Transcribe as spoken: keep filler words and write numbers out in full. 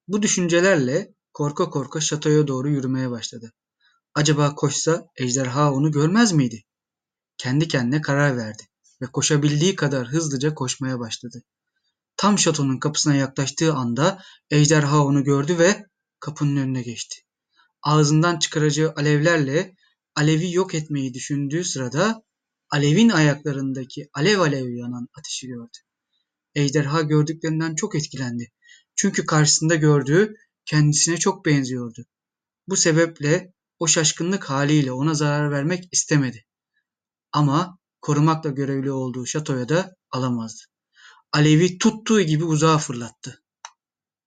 Bu düşüncelerle korka korka şatoya doğru yürümeye başladı. Acaba koşsa ejderha onu görmez miydi? Kendi kendine karar verdi ve koşabildiği kadar hızlıca koşmaya başladı. Tam şatonun kapısına yaklaştığı anda ejderha onu gördü ve kapının önüne geçti. Ağzından çıkaracağı alevlerle alevi yok etmeyi düşündüğü sırada alevin ayaklarındaki alev alev yanan ateşi gördü. Ejderha gördüklerinden çok etkilendi. Çünkü karşısında gördüğü kendisine çok benziyordu. Bu sebeple o şaşkınlık haliyle ona zarar vermek istemedi. Ama korumakla görevli olduğu şatoya da alamazdı. Alevi tuttuğu gibi uzağa fırlattı.